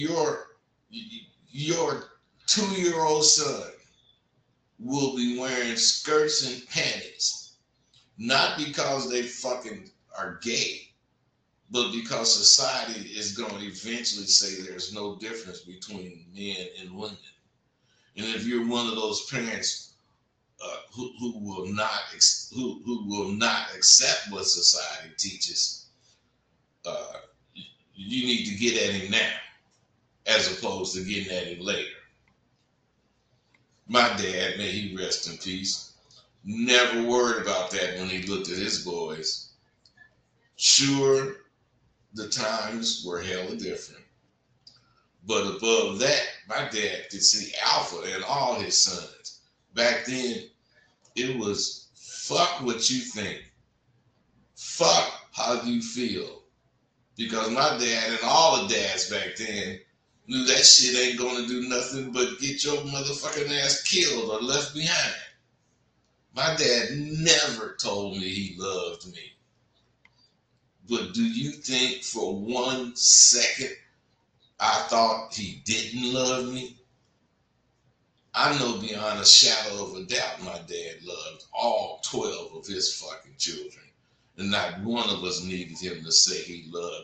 your your 2-year-old son will be wearing skirts and panties, not because they fucking are gay, but because society is going to eventually say there's no difference between men and women. And if you're one of those parents who will not who will not accept what society teaches, uh, you need to get at him now, as opposed to getting at him later. My dad, may he rest in peace, never worried about that when he looked at his boys. Sure, the times were hella different. But above that, my dad could see alpha in all his sons. Back then, it was fuck what you think, fuck how you feel. Because my dad and all the dads back then knew that shit ain't gonna do nothing but get your motherfucking ass killed or left behind. My dad never told me he loved me. But do you think for 1 second I thought he didn't love me? I know beyond a shadow of a doubt my dad loved all 12 of his fucking children. And not one of us needed him to say he loved